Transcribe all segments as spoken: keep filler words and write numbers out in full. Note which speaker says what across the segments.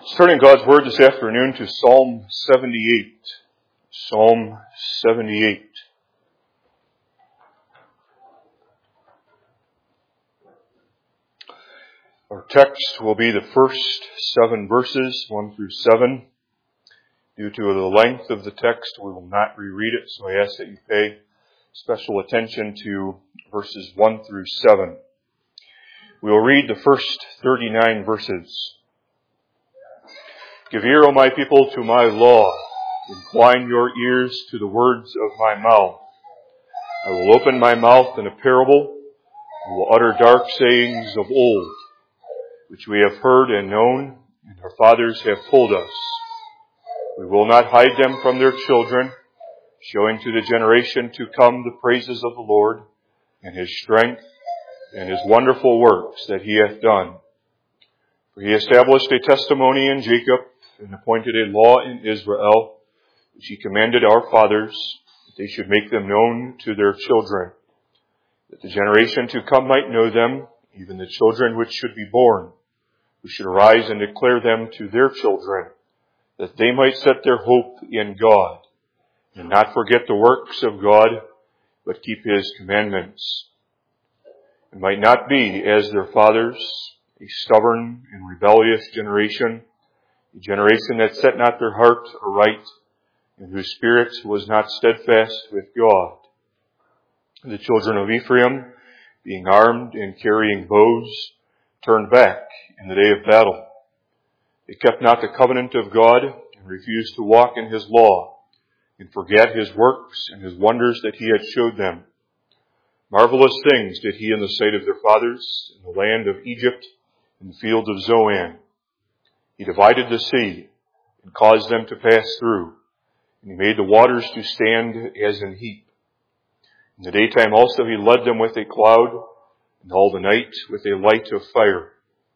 Speaker 1: Starting God's Word this afternoon to Psalm seventy-eight. Psalm seventy-eight. Our text will be the first seven verses, one through seven. Due to the length of the text, we will not reread it, so I ask that you pay special attention to verses one through seven. We will read the first thirty-nine verses. Give ear, O my people, to my law. Incline your ears to the words of my mouth. I will open my mouth in a parable. I will utter dark sayings of old, which we have heard and known, and our fathers have told us. We will not hide them from their children, showing to the generation to come the praises of the Lord, and His strength, and His wonderful works that He hath done. For He established a testimony in Jacob, and appointed a law in Israel, which He commanded our fathers, that they should make them known to their children, that the generation to come might know them, even the children which should be born, who should arise and declare them to their children, that they might set their hope in God, and not forget the works of God, but keep His commandments, and might not be as their fathers, a stubborn and rebellious generation, a generation that set not their heart aright, and whose spirit was not steadfast with God. The children of Ephraim, being armed and carrying bows, turned back in the day of battle. They kept not the covenant of God, and refused to walk in His law, and forget His works and His wonders that He had showed them. Marvelous things did He in the sight of their fathers, in the land of Egypt, in the field of Zoan. He divided the sea, and caused them to pass through, and He made the waters to stand as an heap. In the daytime also He led them with a cloud, and all the night with a light of fire.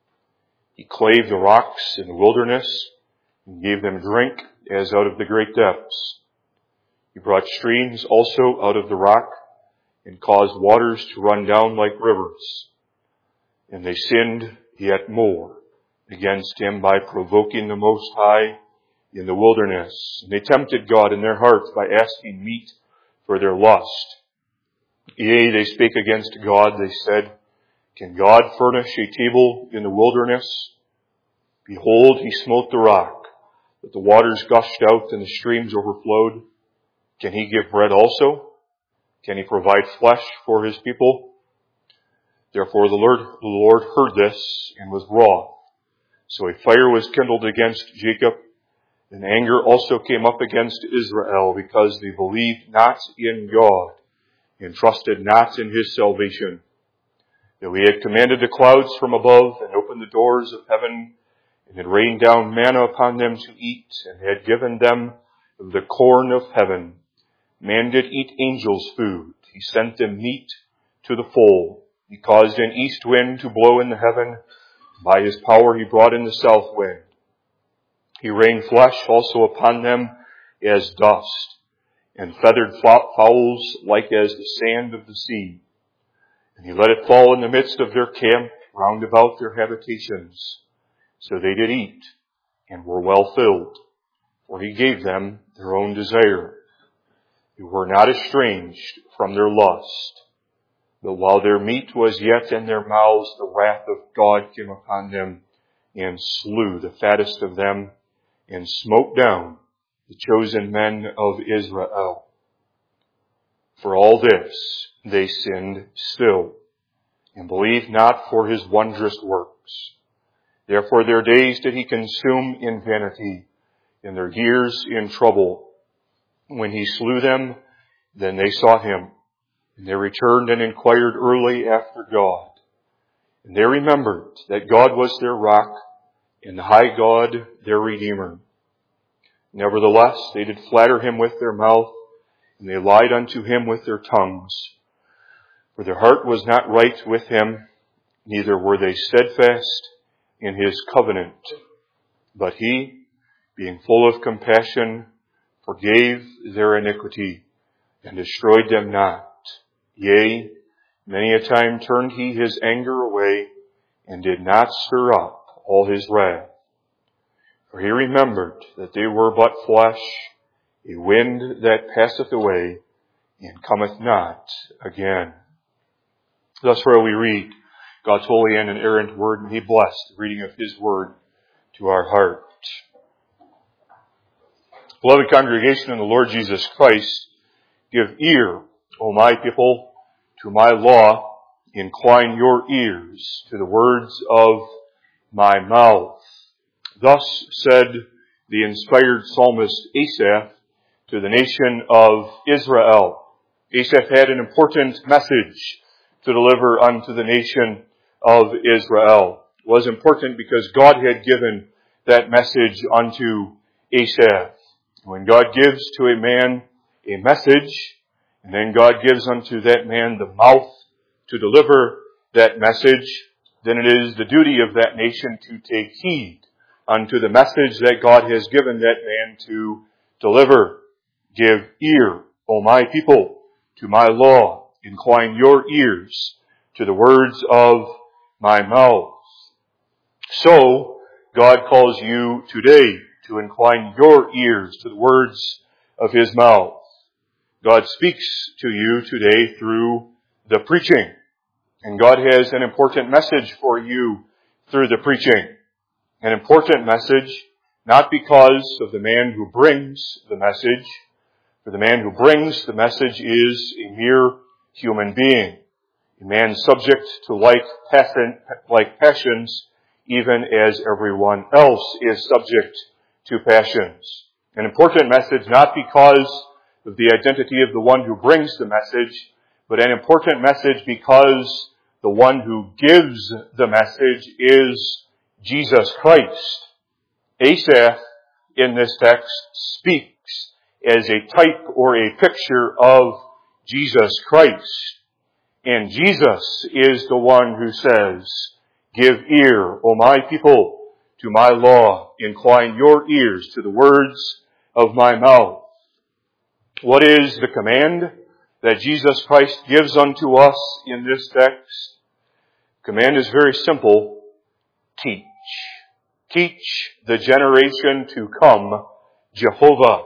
Speaker 1: He clave the rocks in the wilderness, and gave them drink as out of the great depths. He brought streams also out of the rock, and caused waters to run down like rivers. And they sinned yet more against Him by provoking the Most High in the wilderness. And they tempted God in their hearts by asking meat for their lust. Yea, they spake against God, they said, Can God furnish a table in the wilderness? Behold, He smote the rock, that the waters gushed out and the streams overflowed. Can He give bread also? Can He provide flesh for His people? Therefore the Lord, the Lord heard this and was wroth. So a fire was kindled against Jacob, and anger also came up against Israel, because they believed not in God, and trusted not in His salvation. Though He had commanded the clouds from above, and opened the doors of heaven, and had rained down manna upon them to eat, and had given them of the corn of heaven. Man did eat angels' food. He sent them meat to the full. He caused an east wind to blow in the heaven. By His power He brought in the south wind. He rained flesh also upon them as dust, and feathered fowls like as the sand of the sea. And He let it fall in the midst of their camp, round about their habitations. So they did eat, and were well filled, for He gave them their own desire. They were not estranged from their lust. But while their meat was yet in their mouths, the wrath of God came upon them, and slew the fattest of them, and smote down the chosen men of Israel. For all this they sinned still, and believed not for His wondrous works. Therefore their days did He consume in vanity, and their years in trouble. When He slew them, then they sought Him. And they returned and inquired early after God. And they remembered that God was their rock, and the high God their Redeemer. Nevertheless, they did flatter Him with their mouth, and they lied unto Him with their tongues. For their heart was not right with Him, neither were they steadfast in His covenant. But He, being full of compassion, forgave their iniquity, and destroyed them not. Yea, many a time turned He His anger away, and did not stir up all His wrath. For he remembered that they were but flesh, a wind that passeth away, and cometh not again. Thus far we read God's holy and inerrant word, and he bless the reading of his word to our heart. Beloved congregation in the Lord Jesus Christ, give ear, O my people, to my law. Incline your ears to the words of my mouth. Thus said the inspired psalmist Asaph to the nation of Israel. Asaph had an important message to deliver unto the nation of Israel. It was important because God had given that message unto Asaph. When God gives to a man a message, and then God gives unto that man the mouth to deliver that message, then it is the duty of that nation to take heed unto the message that God has given that man to deliver. Give ear, O my people, to my law. Incline your ears to the words of my mouth. So, God calls you today to incline your ears to the words of his mouth. God speaks to you today through the preaching. And God has an important message for you through the preaching. An important message, not because of the man who brings the message, for the man who brings the message is a mere human being, a man subject to like passion, like passions, even as everyone else is subject to passions. An important message, not because of the identity of the one who brings the message, but an important message because the one who gives the message is Jesus Christ. Asaph, in this text, speaks as a type or a picture of Jesus Christ. And Jesus is the one who says, give ear, O my people, to my law. Incline your ears to the words of my mouth. What is the command that Jesus Christ gives unto us in this text? The command is very simple. Teach. Teach the generation to come Jehovah.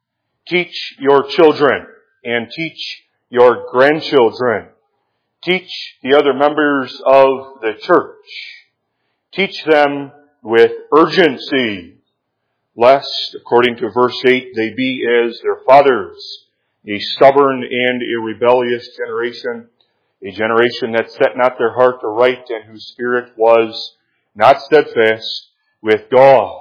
Speaker 1: Teach your children and teach your grandchildren. Teach the other members of the church. Teach them with urgency, lest, according to verse eight, they be as their fathers, a stubborn and a rebellious generation, a generation that set not their heart aright and whose spirit was not steadfast with God.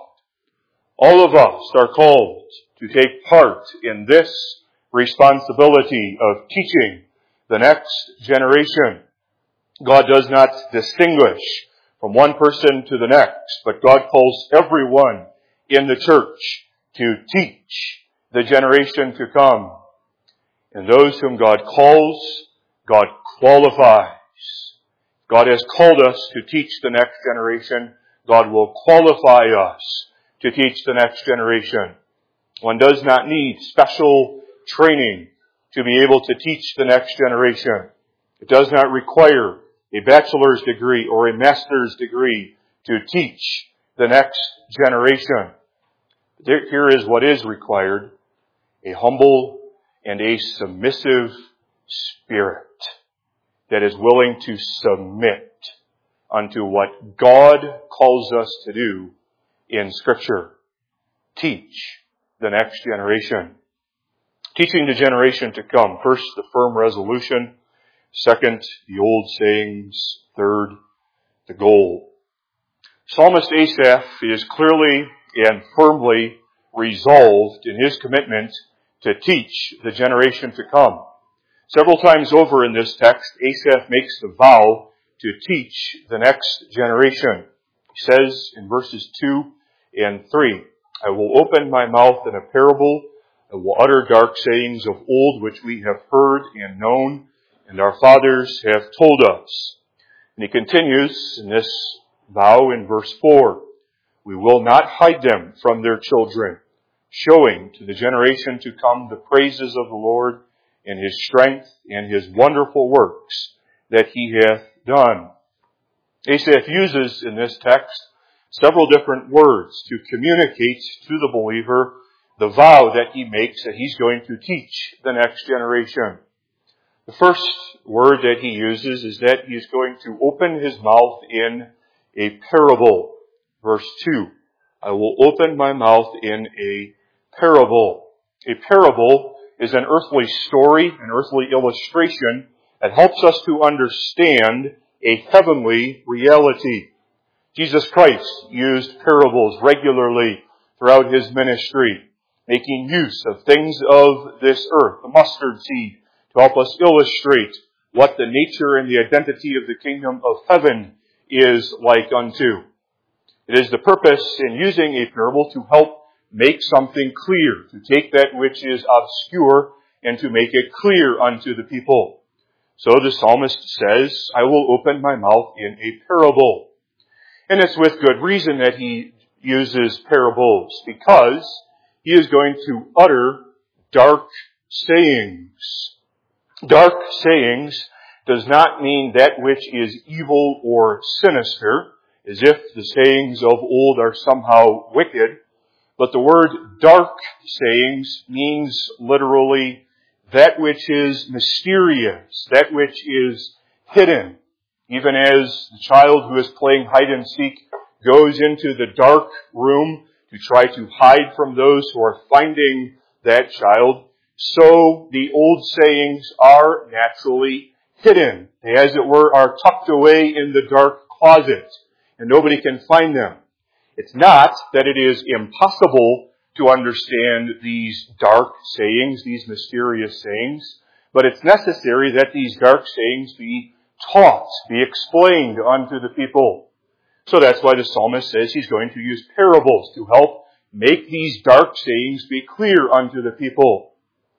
Speaker 1: All of us are called to take part in this responsibility of teaching the next generation. God does not distinguish from one person to the next, but God calls everyone in the church to teach the generation to come. And those whom God calls, God qualifies. God has called us to teach the next generation. God will qualify us to teach the next generation. One does not need special training to be able to teach the next generation. It does not require a bachelor's degree or a master's degree to teach the next generation. Here is what is required: a humble and a submissive spirit that is willing to submit unto what God calls us to do in Scripture. Teach the next generation. Teaching the generation to come. First, the firm resolution. Second, the old sayings. Third, the goal. Psalmist Asaph is clearly and firmly resolved in his commitment to teach the generation to come. Several times over in this text, Asaph makes the vow to teach the next generation. He says in verses two and three, I will open my mouth in a parable, I will utter dark sayings of old which we have heard and known, and our fathers have told us. And he continues in this vow in verse four, we will not hide them from their children, showing to the generation to come the praises of the Lord and his strength and his wonderful works that he hath done. Asaph uses in this text several different words to communicate to the believer the vow that he makes that he's going to teach the next generation. The first word that he uses is that he is going to open his mouth in a parable. Verse two, I will open my mouth in a parable. A parable is an earthly story, an earthly illustration that helps us to understand a heavenly reality. Jesus Christ used parables regularly throughout his ministry, making use of things of this earth, the mustard seed, to help us illustrate what the nature and the identity of the kingdom of heaven is like unto. It is the purpose in using a parable to help make something clear, to take that which is obscure and to make it clear unto the people. So the psalmist says, I will open my mouth in a parable. And it's with good reason that he uses parables, because he is going to utter dark sayings. Dark sayings does not mean that which is evil or sinister, as if the sayings of old are somehow wicked. But the word dark sayings means literally that which is mysterious, that which is hidden. Even as the child who is playing hide and seek goes into the dark room to try to hide from those who are finding that child, so the old sayings are naturally hidden. They, as it were, are tucked away in the dark closet, and nobody can find them. It's not that it is impossible to understand these dark sayings, these mysterious sayings, but it's necessary that these dark sayings be taught, be explained unto the people. So that's why the psalmist says he's going to use parables to help make these dark sayings be clear unto the people.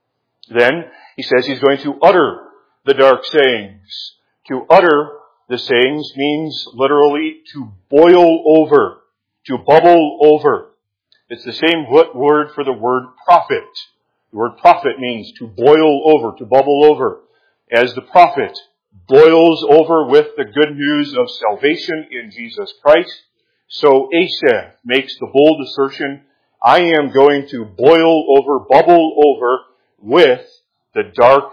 Speaker 1: Then he says he's going to utter the dark sayings. To utter the sayings means literally to boil over, to bubble over. It's the same word for the word prophet. The word prophet means to boil over, to bubble over. As the prophet boils over with the good news of salvation in Jesus Christ, so Asaph makes the bold assertion, I am going to boil over, bubble over with the dark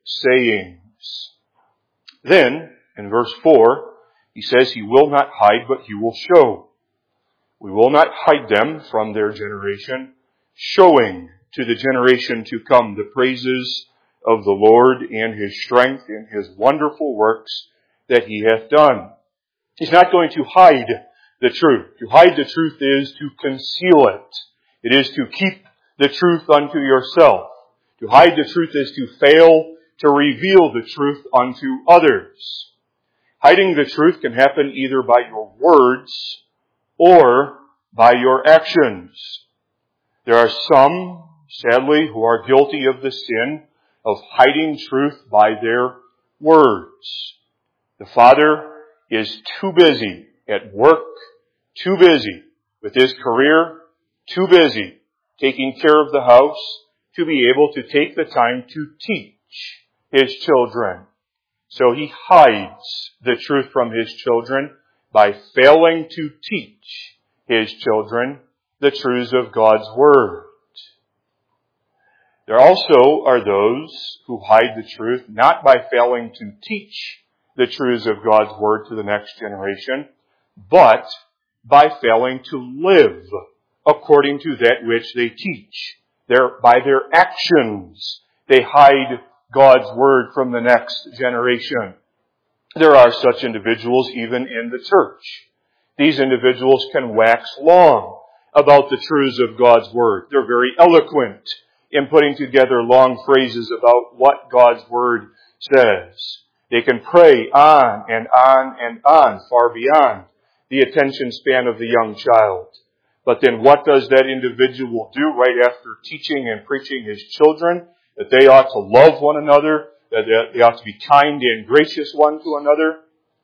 Speaker 1: sayings. Then, in verse four, he says he will not hide, but he will show. We will not hide them from their generation, showing to the generation to come the praises of the Lord and his strength and his wonderful works that he hath done. He's not going to hide the truth. To hide the truth is to conceal it. It is to keep the truth unto yourself. To hide the truth is to fail to reveal the truth unto others. Hiding the truth can happen either by your words or by your actions. There are some, sadly, who are guilty of the sin of hiding truth by their words. The father is too busy at work, too busy with his career, too busy taking care of the house to be able to take the time to teach his children. So he hides the truth from his children by failing to teach his children the truths of God's Word. There also are those who hide the truth not by failing to teach the truths of God's Word to the next generation, but by failing to live according to that which they teach. Their, by their actions, they hide God's Word from the next generation. There are such individuals even in the church. These individuals can wax long about the truths of God's Word. They're very eloquent in putting together long phrases about what God's Word says. They can pray on and on and on, far beyond the attention span of the young child. But then what does that individual do right after teaching and preaching his children? That they ought to love one another, that they ought to be kind and gracious one to another.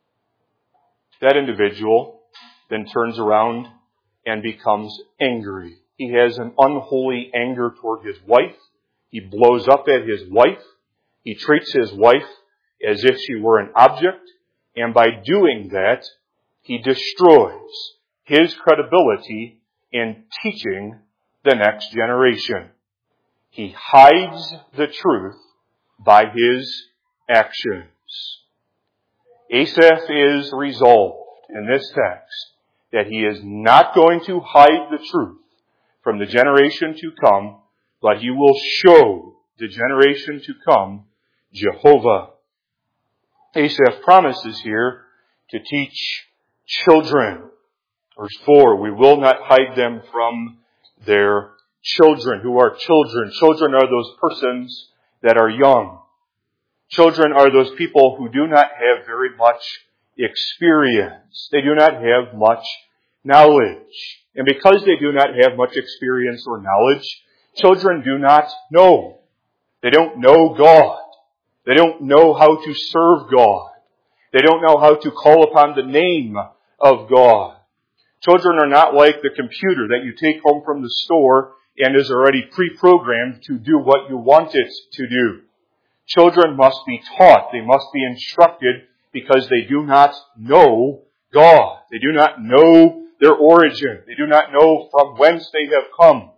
Speaker 1: That individual then turns around and becomes angry. He has an unholy anger toward his wife. He blows up at his wife. He treats his wife as if she were an object. And by doing that, he destroys his credibility in teaching the next generation. He hides the truth by his actions. Asaph is resolved in this text that he is not going to hide the truth from the generation to come, but he will show the generation to come Jehovah. Asaph promises here to teach children. Verse four, we will not hide them from their children. Who are children? Children are those persons that are young. Children are those people who do not have very much experience. They do not have much knowledge. And because they do not have much experience or knowledge, children do not know. They don't know God. They don't know how to serve God. They don't know how to call upon the name of God. Children are not like the computer that you take home from the store and is already pre-programmed to do what you want it to do. Children must be taught. They must be instructed because they do not know God. They do not know their origin. They do not know from whence they have come.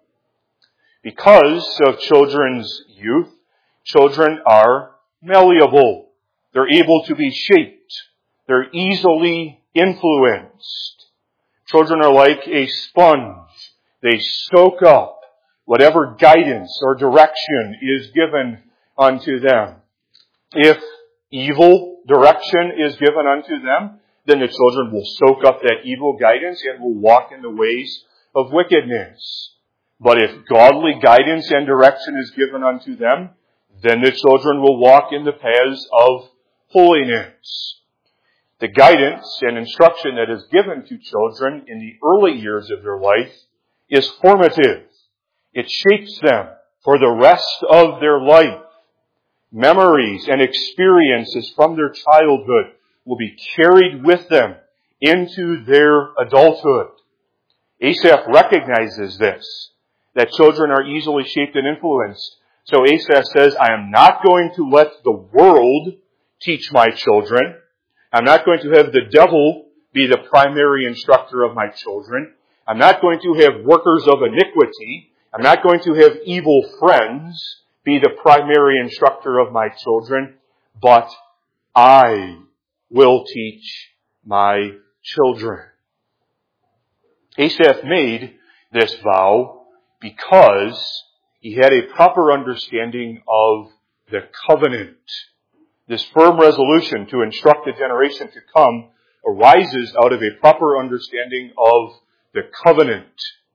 Speaker 1: Because of children's youth, children are malleable. They're able to be shaped. They're easily influenced. Children are like a sponge. They soak up whatever guidance or direction is given unto them. If evil direction is given unto them, then the children will soak up that evil guidance and will walk in the ways of wickedness. But if godly guidance and direction is given unto them, then the children will walk in the paths of holiness. The guidance and instruction that is given to children in the early years of their life is formative. It shapes them for the rest of their life. Memories and experiences from their childhood will be carried with them into their adulthood. Asaph recognizes this, that children are easily shaped and influenced. So Asaph says, I am not going to let the world teach my children. I'm not going to have the devil be the primary instructor of my children. I'm not going to have workers of iniquity. I'm not going to have evil friends be the primary instructor of my children, but I will teach my children. Asaph made this vow because he had a proper understanding of the covenant. This firm resolution to instruct the generation to come arises out of a proper understanding of the covenant.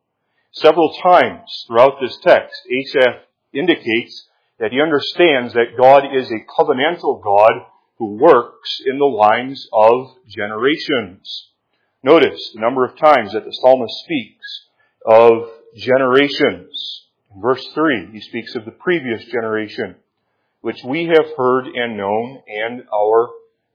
Speaker 1: Several times throughout this text, Asaph indicates that he understands that God is a covenantal God who works in the lines of generations. Notice the number of times that the psalmist speaks of generations. In verse three, he speaks of the previous generation, which we have heard and known, and our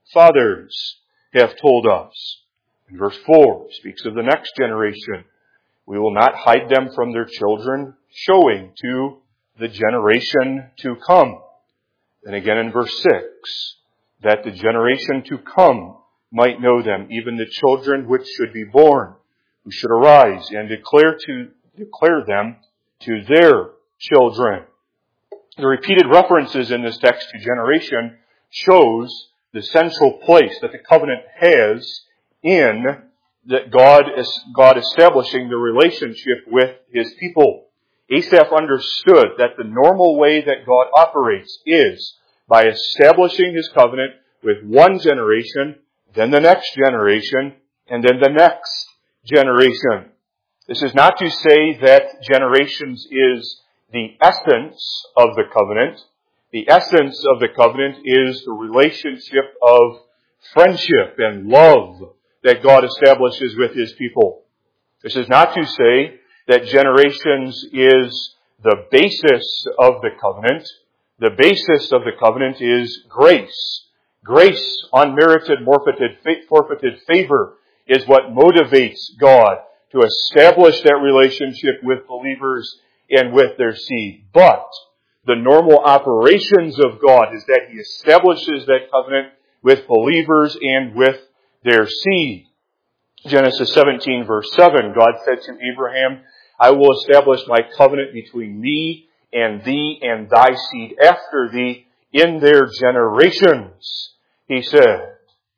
Speaker 1: fathers have told us. In verse four, he speaks of the next generation. We will not hide them from their children, showing to the generation to come. And again in verse six, that the generation to come might know them, even the children which should be born, who should arise and declare to declare them to their children. The repeated references in this text to generation shows the central place that the covenant has in that God is God establishing the relationship with his people. Asaph understood that the normal way that God operates is by establishing his covenant with one generation, then the next generation, and then the next generation. This is not to say that generations is the essence of the covenant. The essence of the covenant is the relationship of friendship and love that God establishes with his people. This is not to say that generations is the basis of the covenant. The basis of the covenant is grace. Grace, unmerited, forfeited favor, is what motivates God to establish that relationship with believers and with their seed. But the normal operations of God is that he establishes that covenant with believers and with their seed. Genesis seventeen verse seven, God said to Abraham, I will establish my covenant between me and thee and thy seed after thee in their generations, he said.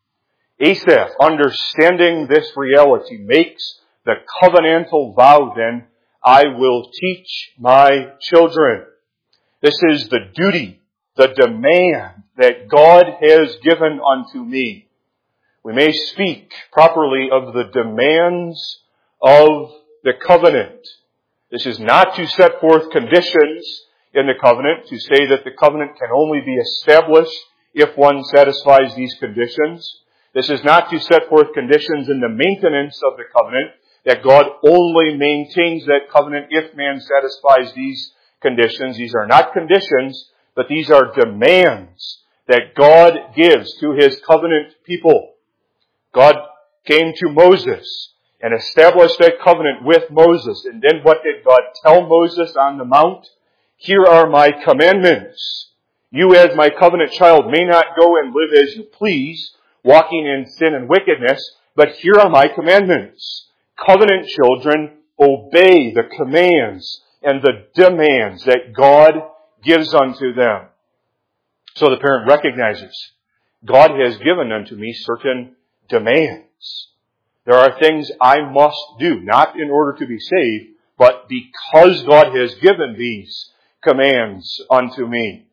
Speaker 1: Asaph, understanding this reality, makes the covenantal vow then, I will teach my children. This is the duty, the demand that God has given unto me. We may speak properly of the demands of the covenant. This is not to set forth conditions in the covenant, to say that the covenant can only be established if one satisfies these conditions. This is not to set forth conditions in the maintenance of the covenant, that God only maintains that covenant if man satisfies these conditions. These are not conditions, but these are demands that God gives to His covenant people. God came to Moses and established that covenant with Moses. And then what did God tell Moses on the mount? Here are my commandments. You as my covenant child may not go and live as you please, walking in sin and wickedness, but here are my commandments. Covenant children obey the commands and the demands that God gives unto them. So the parent recognizes, God has given unto me certain demands. There are things I must do, not in order to be saved, but because God has given these commands unto me.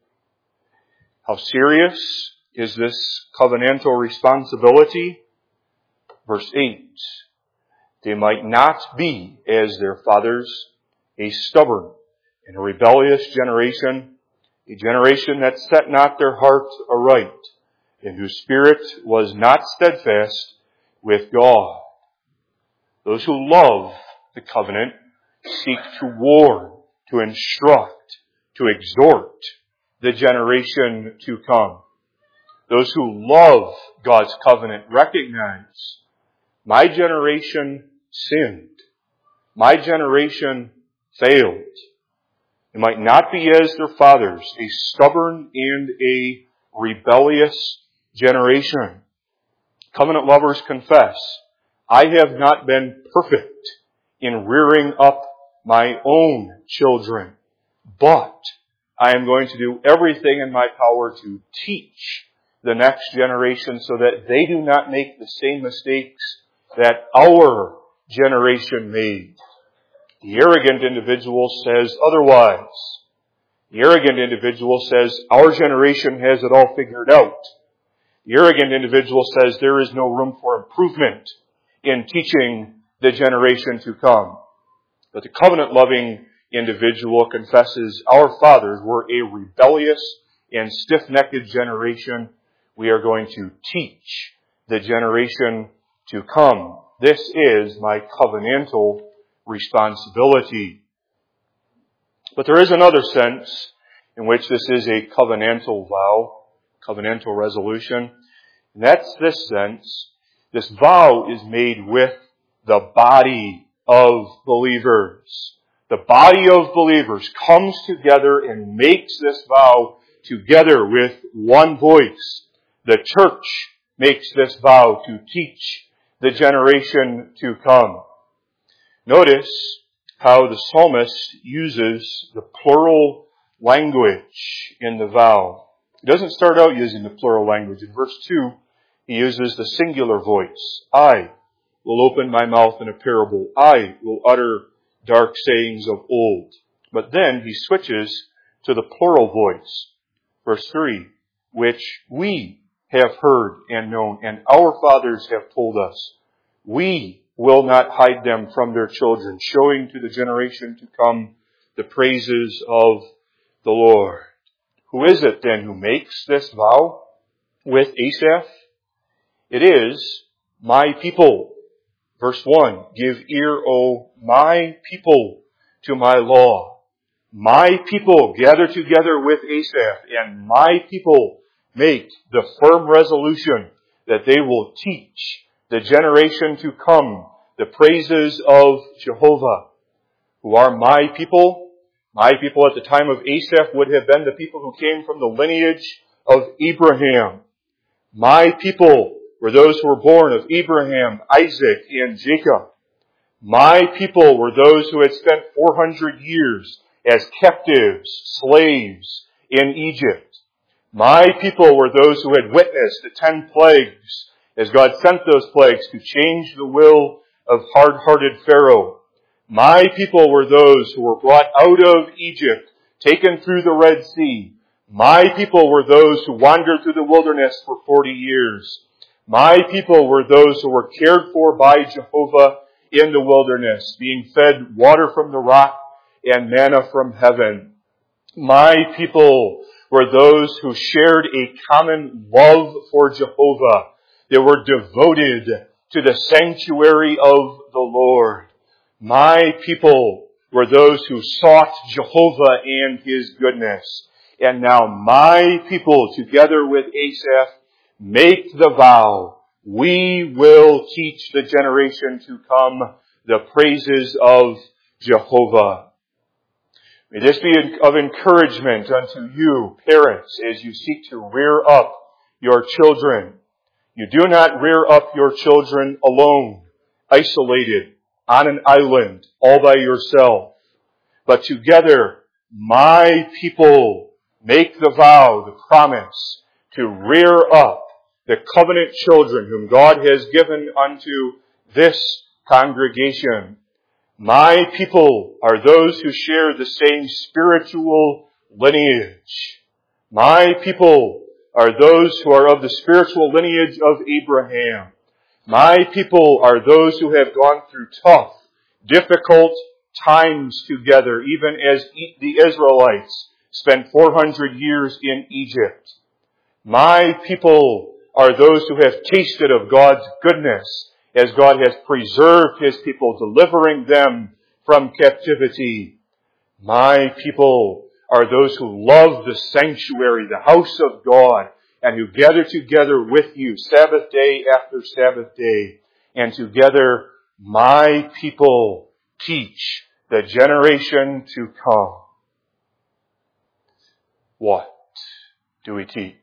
Speaker 1: How serious is this covenantal responsibility? Verse eight. They might not be as their fathers, a stubborn and a rebellious generation, a generation that set not their heart aright, and whose spirit was not steadfast with God. Those who love the covenant seek to warn, to instruct, to exhort the generation to come. Those who love God's covenant recognize, my generation sinned. My generation failed. They might not be as their fathers, a stubborn and a rebellious generation. Covenant lovers confess, I have not been perfect in rearing up my own children, but I am going to do everything in my power to teach the next generation so that they do not make the same mistakes that our generation made. The arrogant individual says otherwise. The arrogant individual says, our generation has it all figured out. The arrogant individual says there is no room for improvement in teaching the generation to come. But the covenant-loving individual confesses, our fathers were a rebellious and stiff-necked generation. We are going to teach the generation to come. This is my covenantal responsibility. But there is another sense in which this is a covenantal vow, covenantal resolution. And that's this sense. This vow is made with the body of believers. The body of believers comes together and makes this vow together with one voice. The church makes this vow to teach the generation to come. Notice how the psalmist uses the plural language in the vow. He doesn't start out using the plural language. In verse two, he uses the singular voice. I will open my mouth in a parable. I will utter dark sayings of old. But then he switches to the plural voice. Verse three, which we have heard and known, and our fathers have told us. We will not hide them from their children, showing to the generation to come the praises of the Lord. Who is it then who makes this vow with Asaph? It is my people. Verse one, give ear, O my people, to my law. My people gather together with Asaph, and my people make the firm resolution that they will teach the generation to come the praises of Jehovah. Who are my people? My people at the time of Asaph would have been the people who came from the lineage of Abraham. My people were those who were born of Abraham, Isaac, and Jacob. My people were those who had spent four hundred years as captives, slaves in Egypt. My people were those who had witnessed the ten plagues as God sent those plagues to change the will of hard-hearted Pharaoh. My people were those who were brought out of Egypt, taken through the Red Sea. My people were those who wandered through the wilderness for forty years. My people were those who were cared for by Jehovah in the wilderness, being fed water from the rock and manna from heaven. My people were those who shared a common love for Jehovah. They were devoted to the sanctuary of the Lord. My people were those who sought Jehovah and His goodness. And now my people, together with Asaph, make the vow, we will teach the generation to come the praises of Jehovah. May this be of encouragement unto you, parents, as you seek to rear up your children. You do not rear up your children alone, isolated, on an island, all by yourself. But together, my people make the vow, the promise, to rear up the covenant children whom God has given unto this congregation. My people are those who share the same spiritual lineage. My people are those who are of the spiritual lineage of Abraham. My people are those who have gone through tough, difficult times together, even as the Israelites spent four hundred years in Egypt. My people are those who have tasted of God's goodness as God has preserved His people, delivering them from captivity. My people are those who love the sanctuary, the house of God, and who gather together with you Sabbath day after Sabbath day. And together, my people teach the generation to come. What do we teach?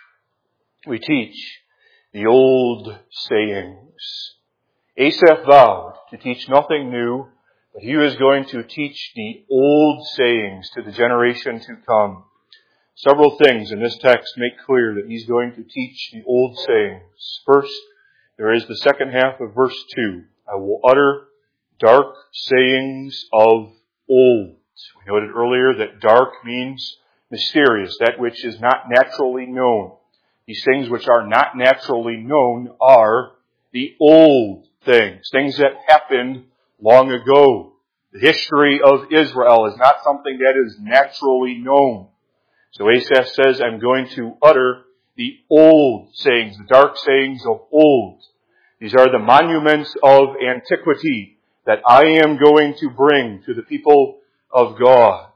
Speaker 1: We teach the old sayings. Asaph vowed to teach nothing new, but he was going to teach the old sayings to the generation to come. Several things in this text make clear that he's going to teach the old sayings. First, there is the second half of verse two. I will utter dark sayings of old. We noted earlier that dark means mysterious, that which is not naturally known. These things which are not naturally known are the old things, things that happened long ago. The history of Israel is not something that is naturally known. So Asaph says, I'm going to utter the old sayings, the dark sayings of old. These are the monuments of antiquity that I am going to bring to the people of God.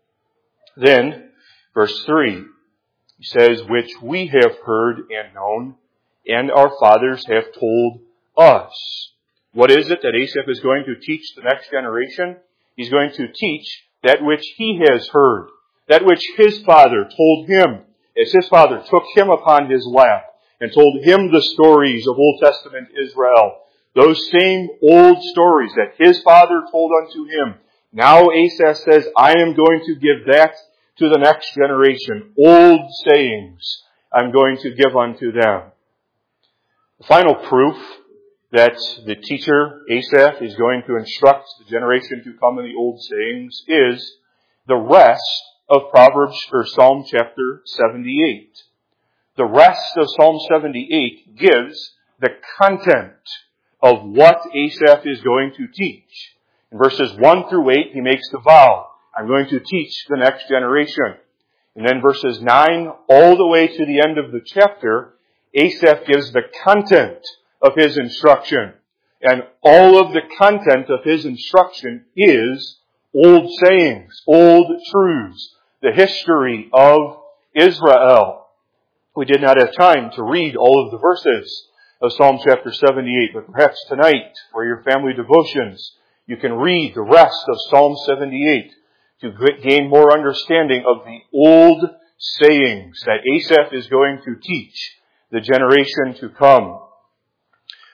Speaker 1: Then, verse three, he says, which we have heard and known, and our fathers have told us. What is it that Asaph is going to teach the next generation? He's going to teach that which he has heard, that which his father told him, as his father took him upon his lap and told him the stories of Old Testament Israel. Those same old stories that his father told unto him. Now Asaph says, I am going to give that to the next generation. Old sayings I'm going to give unto them. The final proof that the teacher, Asaph, is going to instruct the generation to come in the old sayings is the rest of Proverbs or Psalm chapter seventy-eight. The rest of Psalm seventy-eight gives the content of what Asaph is going to teach. In verses one through eight, he makes the vow, I'm going to teach the next generation. And then verses nine all the way to the end of the chapter, Asaph gives the content of his instruction. And all of the content of his instruction is old sayings, old truths, the history of Israel. We did not have time to read all of the verses of Psalm chapter seventy-eight, but perhaps tonight, for your family devotions, you can read the rest of Psalm seventy-eight to gain more understanding of the old sayings that Asaph is going to teach the generation to come.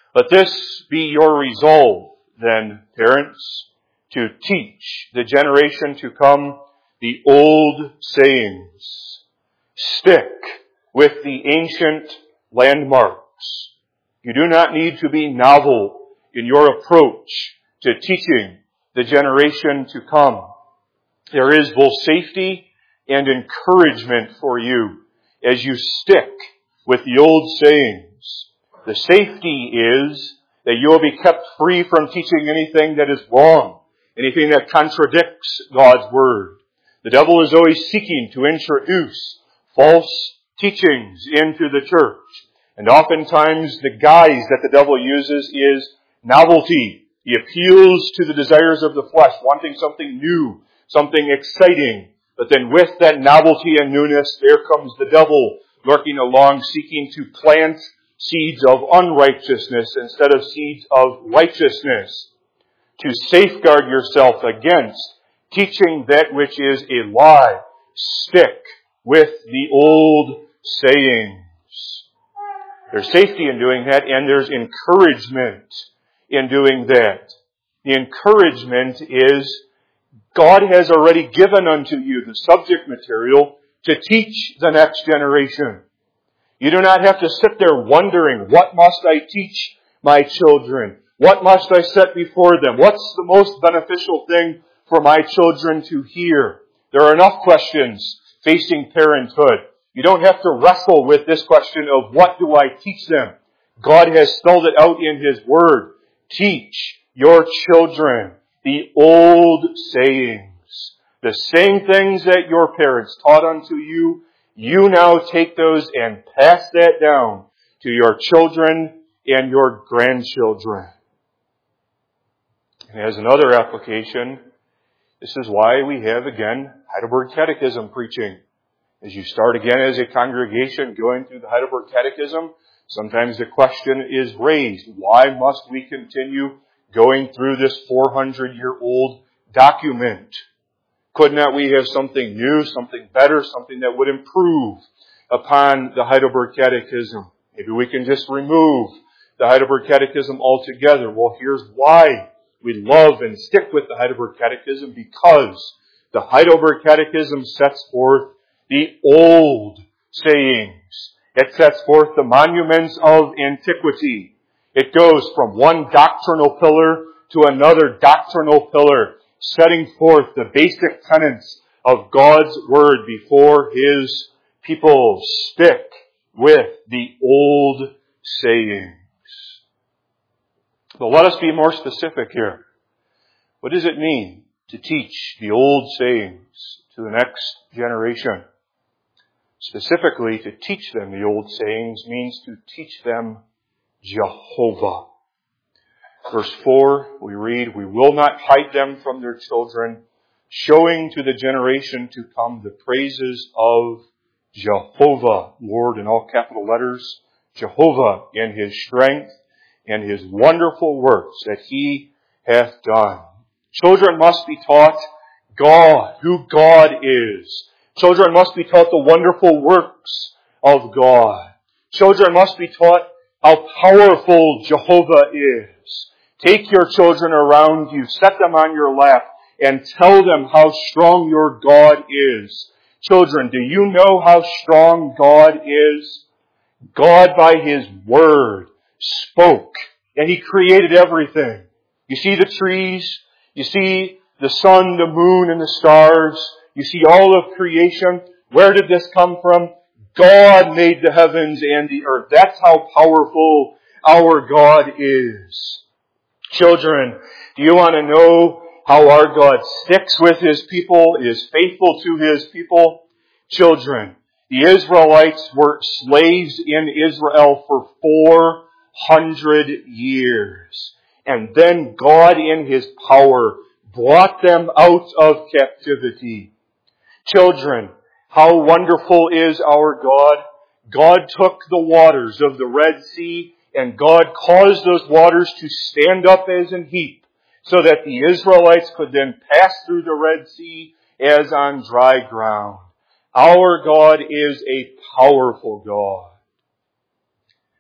Speaker 1: Let this be your resolve, then, parents, to teach the generation to come the old sayings. Stick with the ancient landmarks. You do not need to be novel in your approach to teaching the generation to come. There is both safety and encouragement for you as you stick with the old sayings. The safety is that you will be kept free from teaching anything that is wrong, anything that contradicts God's Word. The devil is always seeking to introduce false teachings into the church. And oftentimes the guise that the devil uses is novelty. He appeals to the desires of the flesh, wanting something new, something exciting. But then with that novelty and newness, there comes the devil lurking along, seeking to plant seeds of unrighteousness instead of seeds of righteousness. To safeguard yourself against teaching that which is a lie, stick with the old sayings. There's safety in doing that, and there's encouragement in doing that. The encouragement is God has already given unto you the subject material to teach the next generation. You do not have to sit there wondering, what must I teach my children? What must I set before them? What's the most beneficial thing for my children to hear? There are enough questions facing parenthood. You don't have to wrestle with this question of what do I teach them? God has spelled it out in His Word. Teach your children the old sayings. The same things that your parents taught unto you, you now take those and pass that down to your children and your grandchildren. And as another application, this is why we have, again, Heidelberg Catechism preaching. As you start again as a congregation going through the Heidelberg Catechism, sometimes the question is raised, why must we continue going through this four hundred year old document? Could not we have something new, something better, something that would improve upon the Heidelberg Catechism? Maybe we can just remove the Heidelberg Catechism altogether. Well, here's why we love and stick with the Heidelberg Catechism, because the Heidelberg Catechism sets forth the old sayings. It sets forth the monuments of antiquity. It goes from one doctrinal pillar to another doctrinal pillar, setting forth the basic tenets of God's Word before His people. Stick with the old sayings. But let us be more specific here. What does it mean to teach the old sayings to the next generation? Specifically, to teach them the old sayings means to teach them Jehovah. Verse four, we read, "We will not hide them from their children, showing to the generation to come the praises of Jehovah," Lord in all capital letters, Jehovah in His strength and His wonderful works that He hath done. Children must be taught God, who God is. Children must be taught the wonderful works of God. Children must be taught how powerful Jehovah is. Take your children around you, set them on your lap, and tell them how strong your God is. Children, do you know how strong God is? God, by His Word, spoke, and He created everything. You see the trees, you see the sun, the moon, and the stars. You see all of creation. Where did this come from? God made the heavens and the earth. That's how powerful our God is. Children, do you want to know how our God sticks with His people, is faithful to His people? Children, the Israelites were slaves in Israel for four hundred years. And then God in His power brought them out of captivity. Children, how wonderful is our God. God took the waters of the Red Sea and God caused those waters to stand up as an heap so that the Israelites could then pass through the Red Sea as on dry ground. Our God is a powerful God.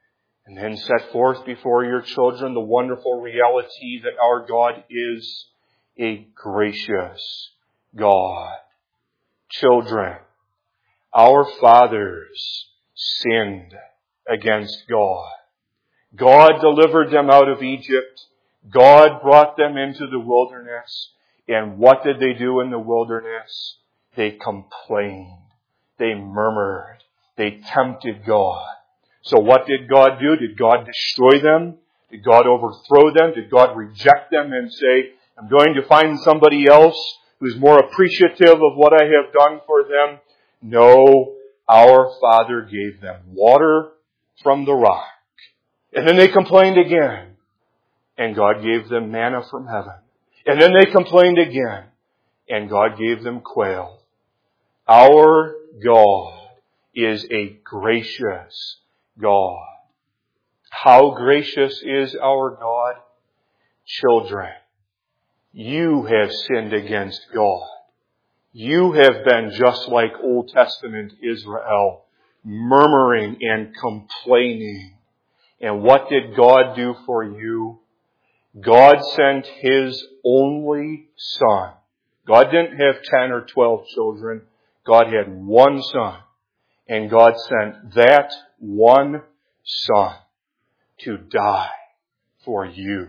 Speaker 1: And then set forth before your children the wonderful reality that our God is a gracious God. Children, our fathers sinned against God. God delivered them out of Egypt. God brought them into the wilderness. And what did they do in the wilderness? They complained. They murmured. They tempted God. So what did God do? Did God destroy them? Did God overthrow them? Did God reject them and say, I'm going to find somebody else who's more appreciative of what I have done for them? No, our Father gave them water from the rock. And then they complained again. And God gave them manna from heaven. And then they complained again. And God gave them quail. Our God is a gracious God. How gracious is our God? Children, you have sinned against God. You have been just like Old Testament Israel, murmuring and complaining. And what did God do for you? God sent His only Son. God didn't have ten or twelve children. God had one Son. And God sent that one Son to die for you.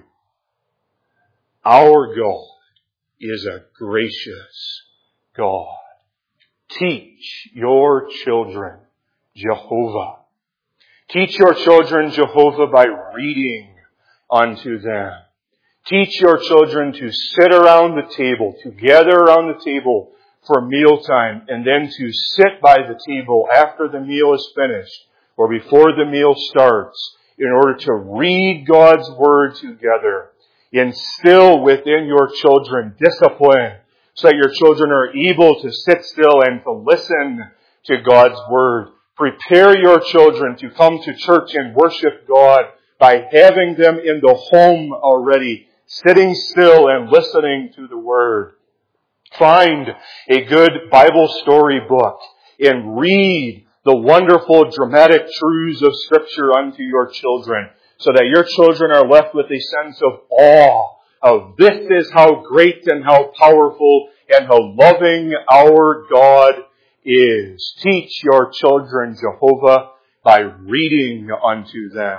Speaker 1: Our God is a gracious God. Teach your children Jehovah. Teach your children Jehovah by reading unto them. Teach your children to sit around the table, to gather around the table for mealtime, and then to sit by the table after the meal is finished or before the meal starts in order to read God's Word together. Instill within your children discipline so that your children are able to sit still and to listen to God's Word. Prepare your children to come to church and worship God by having them in the home already, sitting still and listening to the Word. Find a good Bible story book and read the wonderful dramatic truths of Scripture unto your children so that your children are left with a sense of awe of this is how great and how powerful and how loving our God is. Teach your children Jehovah by reading unto them.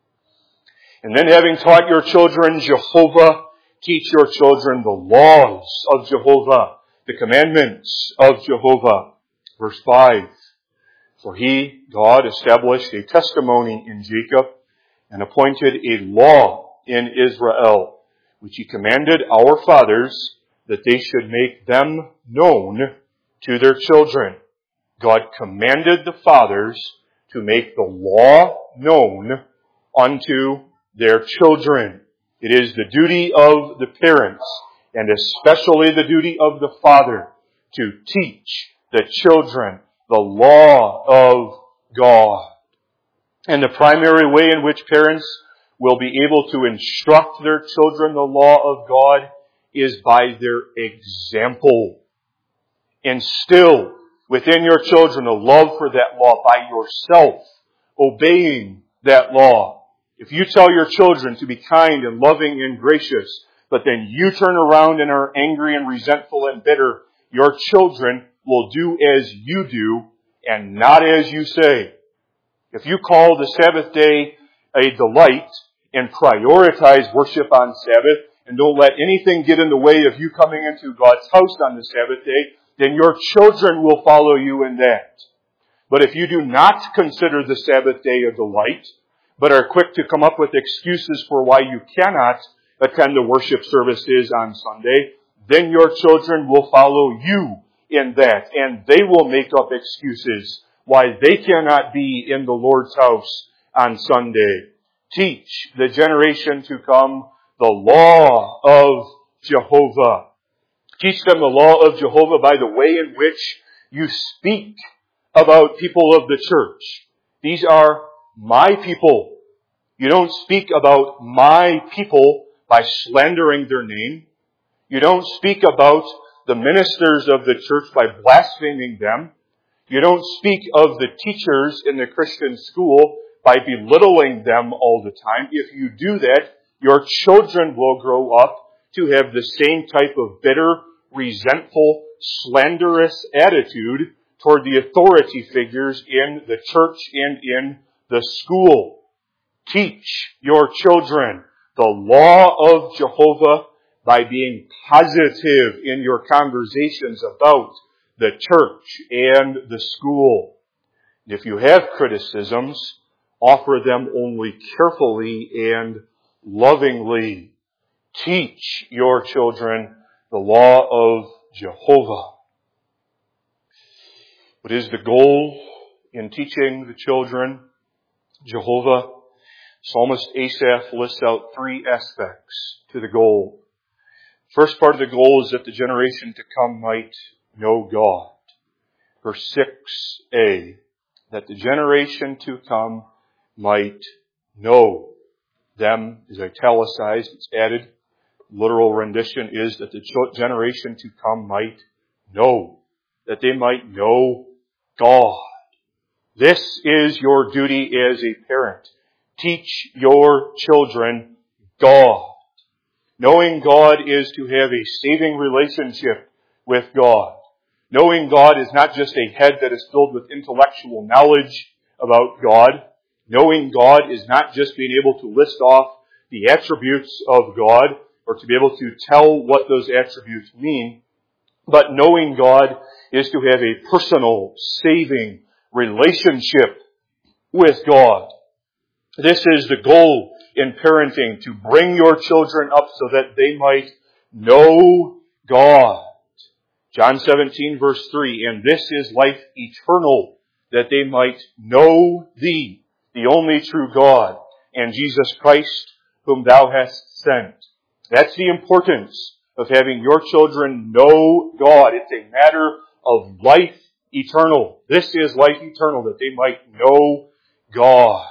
Speaker 1: And then having taught your children Jehovah, teach your children the laws of Jehovah, the commandments of Jehovah. Verse five, for He, God, established a testimony in Jacob and appointed a law in Israel, which He commanded our fathers that they should make them known to their children. God commanded the fathers to make the law known unto their children. It is the duty of the parents, and especially the duty of the father, to teach the children the law of God. And the primary way in which parents will be able to instruct their children the law of God is by their example. Instill within your children a love for that law by yourself obeying that law. If you tell your children to be kind and loving and gracious, but then you turn around and are angry and resentful and bitter, your children will do as you do and not as you say. If you call the Sabbath day a delight and prioritize worship on Sabbath and don't let anything get in the way of you coming into God's house on the Sabbath day, then your children will follow you in that. But if you do not consider the Sabbath day a delight, but are quick to come up with excuses for why you cannot attend the worship services on Sunday, then your children will follow you in that, and they will make up excuses why they cannot be in the Lord's house on Sunday. Teach the generation to come the law of Jehovah. Teach them the law of Jehovah by the way in which you speak about people of the church. These are my people. You don't speak about my people by slandering their name. You don't speak about the ministers of the church by blaspheming them. You don't speak of the teachers in the Christian school by belittling them all the time. If you do that, your children will grow up to have the same type of bitter, resentful, slanderous attitude toward the authority figures in the church and in the school. Teach your children the law of Jehovah by being positive in your conversations about the church and the school. If you have criticisms, offer them only carefully and lovingly. Teach your children the law of Jehovah. What is the goal in teaching the children Jehovah? Psalmist Asaph lists out three aspects to the goal. First part of the goal is that the generation to come might know God. Verse six a, that the generation to come might know. Them is italicized, it's added. Literal rendition is that the generation to come might know. That they might know God. This is your duty as a parent. Teach your children God. Knowing God is to have a saving relationship with God. Knowing God is not just a head that is filled with intellectual knowledge about God. Knowing God is not just being able to list off the attributes of God or to be able to tell what those attributes mean. But knowing God is to have a personal, saving relationship with God. This is the goal in parenting, to bring your children up so that they might know God. John seventeen verse three, and this is life eternal, that they might know Thee, the only true God, and Jesus Christ, whom Thou hast sent. That's the importance of having your children know God. It's a matter of life eternal. This is life eternal, that they might know God.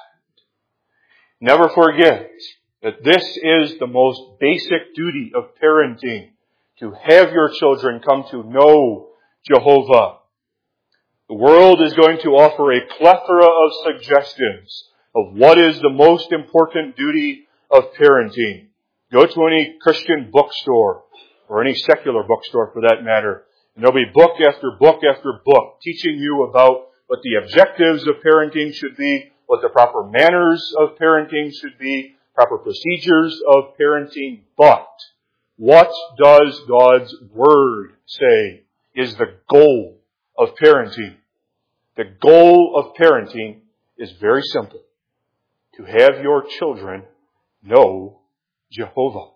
Speaker 1: Never forget that this is the most basic duty of parenting, to have your children come to know Jehovah. The world is going to offer a plethora of suggestions of what is the most important duty of parenting. Go to any Christian bookstore, or any secular bookstore for that matter, and there'll be book after book after book teaching you about what the objectives of parenting should be, what the proper manners of parenting should be, proper procedures of parenting. But what does God's Word say is the goal of parenting? The goal of parenting is very simple. To have your children know Jehovah.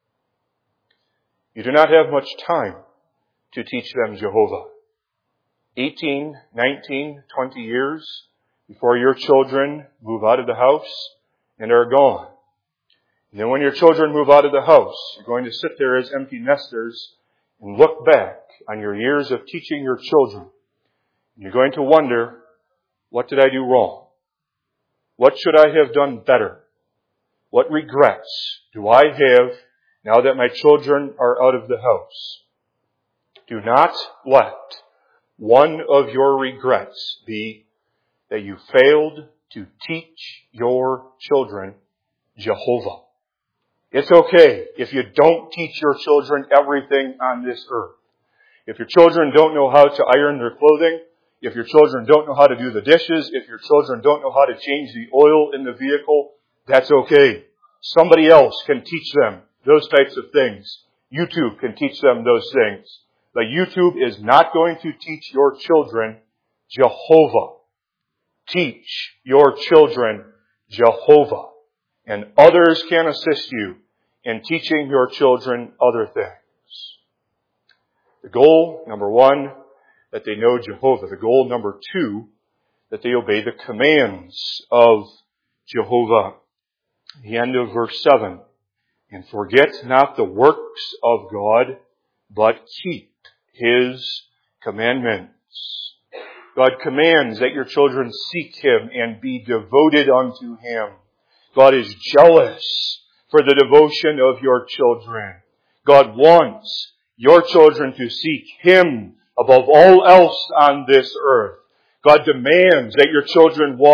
Speaker 1: You do not have much time to teach them Jehovah. eighteen, nineteen, twenty years before your children move out of the house and are gone. And then when your children move out of the house, you're going to sit there as empty nesters and look back on your years of teaching your children. And you're going to wonder, what did I do wrong? What should I have done better? What regrets do I have now that my children are out of the house? Do not let one of your regrets be that you failed to teach your children Jehovah. It's okay if you don't teach your children everything on this earth. If your children don't know how to iron their clothing, if your children don't know how to do the dishes, if your children don't know how to change the oil in the vehicle, that's okay. Somebody else can teach them those types of things. YouTube can teach them those things. But YouTube is not going to teach your children Jehovah. Teach your children Jehovah. And others can assist you in teaching your children other things. The goal, number one, that they know Jehovah. The goal, number two, that they obey the commands of Jehovah. The end of verse seven. And forget not the works of God, but keep His commandments. God commands that your children seek Him and be devoted unto Him. God is jealous for the devotion of your children. God wants your children to seek Him above all else on this earth. God demands that your children walk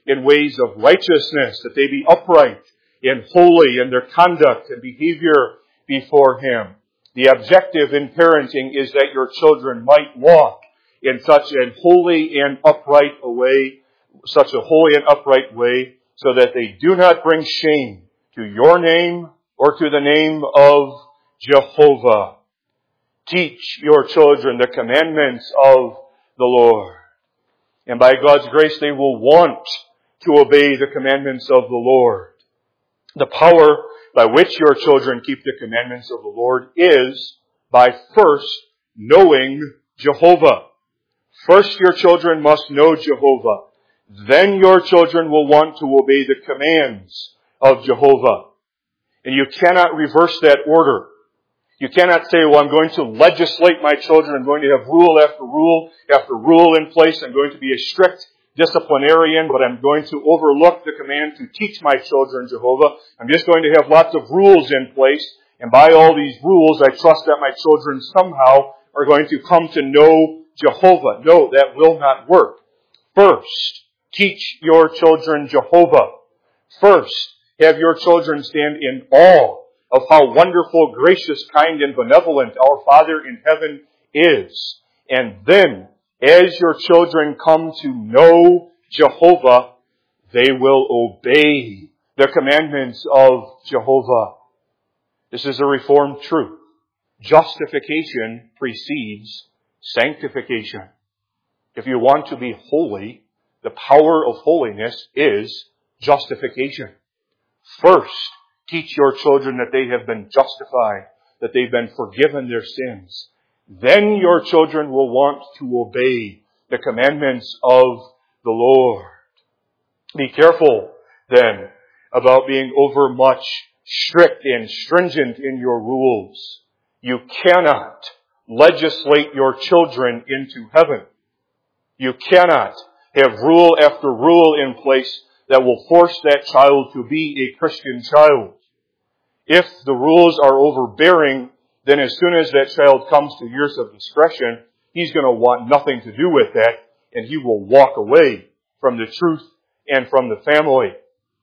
Speaker 1: in ways of righteousness, that they be upright and holy in their conduct and behavior before Him. The objective in parenting is that your children might walk in such a holy and upright a way, such a holy and upright way, so that they do not bring shame to your name or to the name of Jehovah. Teach your children the commandments of the Lord. And by God's grace, they will want to obey the commandments of the Lord. The power by which your children keep the commandments of the Lord is by first knowing Jehovah. First, your children must know Jehovah. Then your children will want to obey the commands of Jehovah. And you cannot reverse that order. You cannot say, well, I'm going to legislate my children. I'm going to have rule after rule after rule in place. I'm going to be a strict disciplinarian, but I'm going to overlook the command to teach my children Jehovah. I'm just going to have lots of rules in place. And by all these rules, I trust that my children somehow are going to come to know Jehovah. No, that will not work. First, teach your children Jehovah. First, have your children stand in awe of how wonderful, gracious, kind, and benevolent our Father in heaven is. And then, as your children come to know Jehovah, they will obey the commandments of Jehovah. This is a Reformed truth. Justification precedes sanctification. If you want to be holy, the power of holiness is justification. First, teach your children that they have been justified, that they've been forgiven their sins. Then your children will want to obey the commandments of the Lord. Be careful, then, about being overmuch strict and stringent in your rules. You cannot legislate your children into heaven. You cannot have rule after rule in place that will force that child to be a Christian child. If the rules are overbearing, then as soon as that child comes to years of discretion, he's going to want nothing to do with that, and he will walk away from the truth and from the family.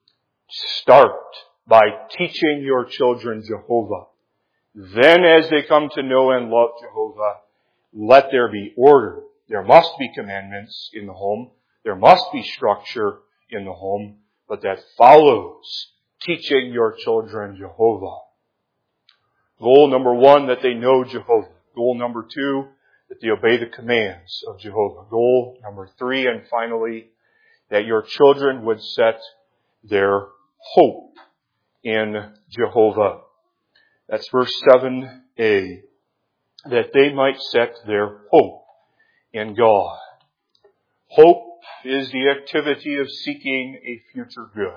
Speaker 1: Start by teaching your children Jehovah. Then as they come to know and love Jehovah, let there be order. There must be commandments in the home. There must be structure in the home, but that follows teaching your children Jehovah. Goal number one, that they know Jehovah. Goal number two, that they obey the commands of Jehovah. Goal number three, and finally, that your children would set their hope in Jehovah. That's verse seven a. That they might set their hope in God. Hope is the activity of seeking a future good.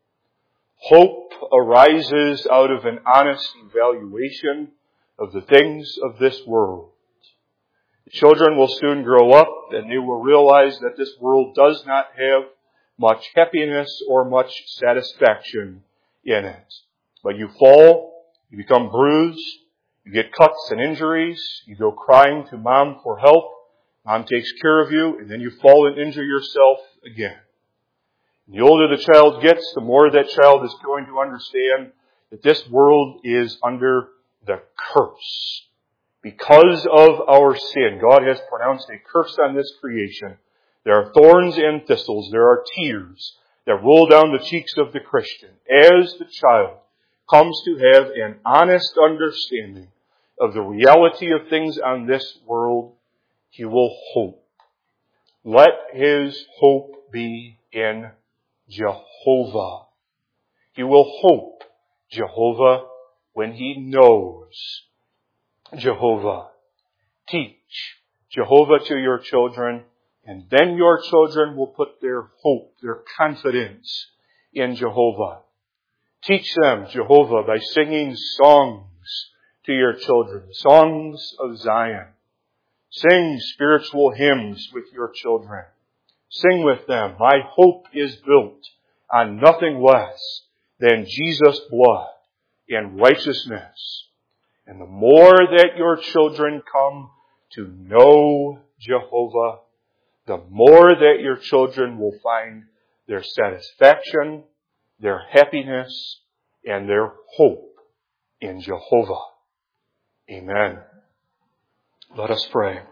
Speaker 1: Hope arises out of an honest evaluation of the things of this world. The children will soon grow up and they will realize that this world does not have much happiness or much satisfaction in it. But you fall, you become bruised, you get cuts and injuries, you go crying to mom for help, mom takes care of you, and then you fall and injure yourself again. The older the child gets, the more that child is going to understand that this world is under the curse. Because of our sin, God has pronounced a curse on this creation. There are thorns and thistles. There are tears that roll down the cheeks of the Christian as the child comes to have an honest understanding of the reality of things on this world. He will hope. Let his hope be in Jehovah. He will hope Jehovah when he knows Jehovah. Teach Jehovah to your children, and then your children will put their hope, their confidence in Jehovah. Teach them Jehovah by singing songs to your children, songs of Zion. Sing spiritual hymns with your children. Sing with them, my hope is built on nothing less than Jesus' blood and righteousness. And the more that your children come to know Jehovah, the more that your children will find their satisfaction, their happiness, and their hope in Jehovah. Amen. Let us pray.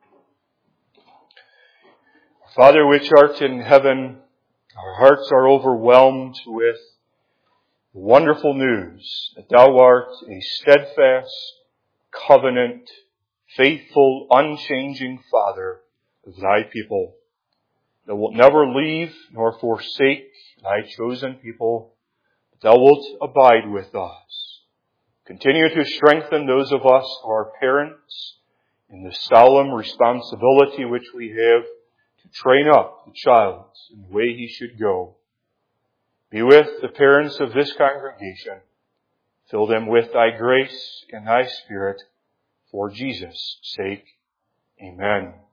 Speaker 1: Father which art in heaven, our hearts are overwhelmed with wonderful news that thou art a steadfast, covenant, faithful, unchanging Father of thy people, that wilt never leave nor forsake thy chosen people, but thou wilt abide with us. Continue to strengthen those of us who are parents in the solemn responsibility which we have to train up the child in the way he should go. Be with the parents of this congregation. Fill them with thy grace and thy Spirit, for Jesus' sake. Amen.